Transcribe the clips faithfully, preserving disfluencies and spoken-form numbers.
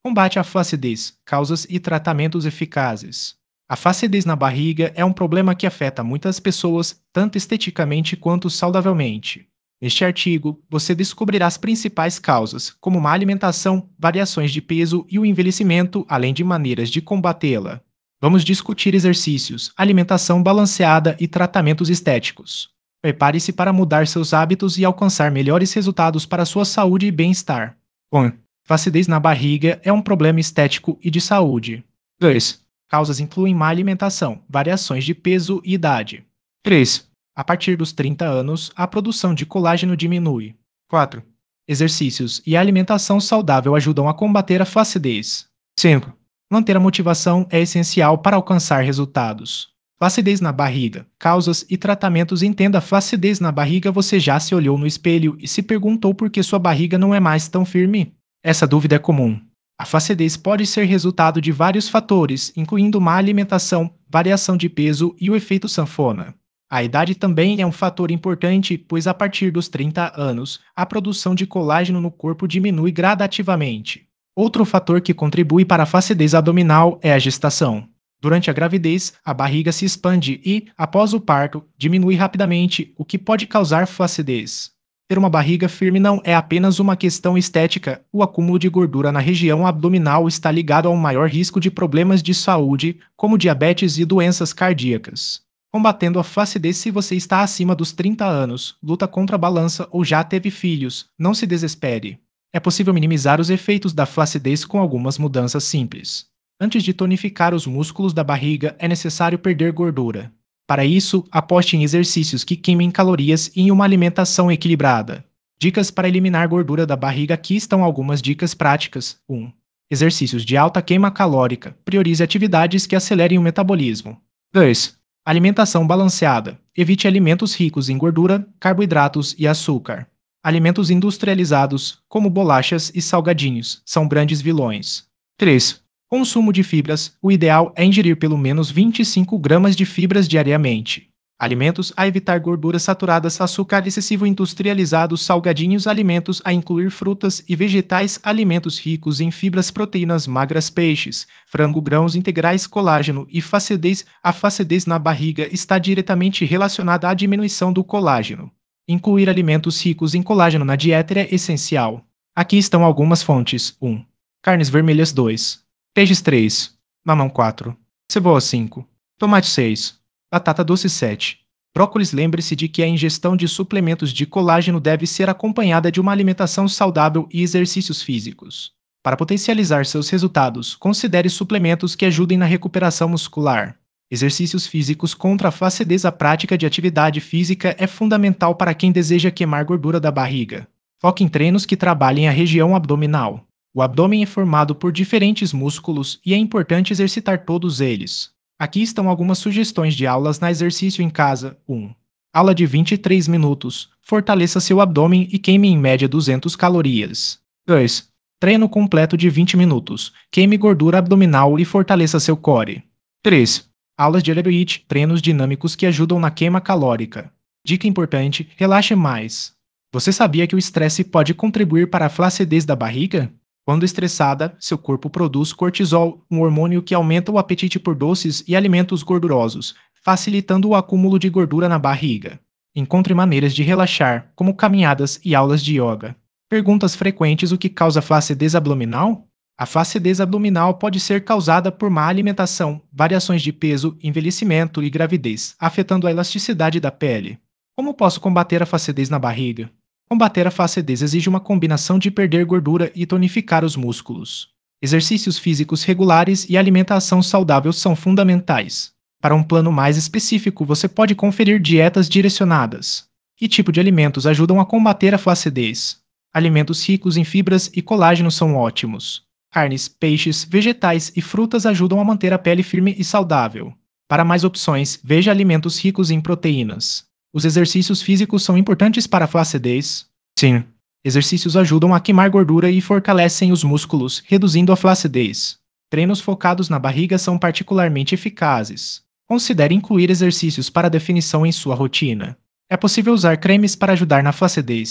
Combate à flacidez, causas e tratamentos eficazes. A flacidez na barriga é um problema que afeta muitas pessoas, tanto esteticamente quanto saudavelmente. Neste artigo, você descobrirá as principais causas, como má alimentação, variações de peso e o envelhecimento, além de maneiras de combatê-la. Vamos discutir exercícios, alimentação balanceada e tratamentos estéticos. Prepare-se para mudar seus hábitos e alcançar melhores resultados para sua saúde e bem-estar. um. Flacidez na barriga é um problema estético e de saúde. dois. Causas incluem má alimentação, variações de peso e idade. três. A partir dos trinta anos, a produção de colágeno diminui. quatro. Exercícios e alimentação saudável ajudam a combater a flacidez. cinco. Manter a motivação é essencial para alcançar resultados. Flacidez na barriga, causas e tratamentos. Entenda a flacidez na barriga. Você já se olhou no espelho e se perguntou por que sua barriga não é mais tão firme? Essa dúvida é comum. A flacidez pode ser resultado de vários fatores, incluindo má alimentação, variação de peso e o efeito sanfona. A idade também é um fator importante, pois a partir dos trinta anos, a produção de colágeno no corpo diminui gradativamente. Outro fator que contribui para a flacidez abdominal é a gestação. Durante a gravidez, a barriga se expande e, após o parto, diminui rapidamente, o que pode causar flacidez. Ter uma barriga firme não é apenas uma questão estética. O acúmulo de gordura na região abdominal está ligado a um maior risco de problemas de saúde, como diabetes e doenças cardíacas. Combatendo a flacidez. Se você está acima dos trinta anos, luta contra a balança ou já teve filhos, não se desespere. É possível minimizar os efeitos da flacidez com algumas mudanças simples. Antes de tonificar os músculos da barriga, é necessário perder gordura. Para isso, aposte em exercícios que queimem calorias e em uma alimentação equilibrada. Dicas para eliminar gordura da barriga. Aqui estão algumas dicas práticas. um. Exercícios de alta queima calórica. Priorize atividades que acelerem o metabolismo. dois. Alimentação balanceada. Evite alimentos ricos em gordura, carboidratos e açúcar. Alimentos industrializados, como bolachas e salgadinhos, são grandes vilões. três. Consumo de fibras. O ideal é ingerir pelo menos vinte e cinco gramas de fibras diariamente. Alimentos a evitar: gorduras saturadas, açúcar excessivo, industrializados, salgadinhos. Alimentos a incluir: frutas e vegetais. Alimentos ricos em fibras, proteínas magras, peixes, frango, grãos integrais, colágeno e flacidez. A flacidez na barriga está diretamente relacionada à diminuição do colágeno. Incluir alimentos ricos em colágeno na dieta é essencial. Aqui estão algumas fontes. um. Carnes vermelhas. dois. Peixes. três. Mamão. quatro. Cebola. cinco. Tomate. seis. Batata doce. sete. Brócolis. Lembre-se de que a ingestão de suplementos de colágeno deve ser acompanhada de uma alimentação saudável e exercícios físicos. Para potencializar seus resultados, considere suplementos que ajudem na recuperação muscular. Exercícios físicos contra a flacidez. A prática de atividade física é fundamental para quem deseja queimar gordura da barriga. Foque em treinos que trabalhem a região abdominal. O abdômen é formado por diferentes músculos e é importante exercitar todos eles. Aqui estão algumas sugestões de aulas na exercício em casa. um. Aula de vinte e três minutos. Fortaleça seu abdômen e queime em média duzentas calorias. dois. Treino completo de vinte minutos. Queime gordura abdominal e fortaleça seu core. três. Aulas de aerobic, treinos dinâmicos que ajudam na queima calórica. Dica importante: relaxe mais. Você sabia que o estresse pode contribuir para a flacidez da barriga? Quando estressada, seu corpo produz cortisol, um hormônio que aumenta o apetite por doces e alimentos gordurosos, facilitando o acúmulo de gordura na barriga. Encontre maneiras de relaxar, como caminhadas e aulas de yoga. Perguntas frequentes: o que causa flacidez abdominal? A flacidez abdominal pode ser causada por má alimentação, variações de peso, envelhecimento e gravidez, afetando a elasticidade da pele. Como posso combater a flacidez na barriga? Combater a flacidez exige uma combinação de perder gordura e tonificar os músculos. Exercícios físicos regulares e alimentação saudável são fundamentais. Para um plano mais específico, você pode conferir dietas direcionadas. Que tipo de alimentos ajudam a combater a flacidez? Alimentos ricos em fibras e colágeno são ótimos. Carnes, peixes, vegetais e frutas ajudam a manter a pele firme e saudável. Para mais opções, veja alimentos ricos em proteínas. Os exercícios físicos são importantes para a flacidez? Sim. Exercícios ajudam a queimar gordura e fortalecem os músculos, reduzindo a flacidez. Treinos focados na barriga são particularmente eficazes. Considere incluir exercícios para definição em sua rotina. É possível usar cremes para ajudar na flacidez.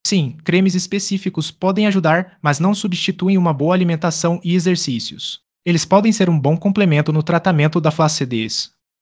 Sim, cremes específicos podem ajudar, mas não substituem uma boa alimentação e exercícios. Eles podem ser um bom complemento no tratamento da flacidez.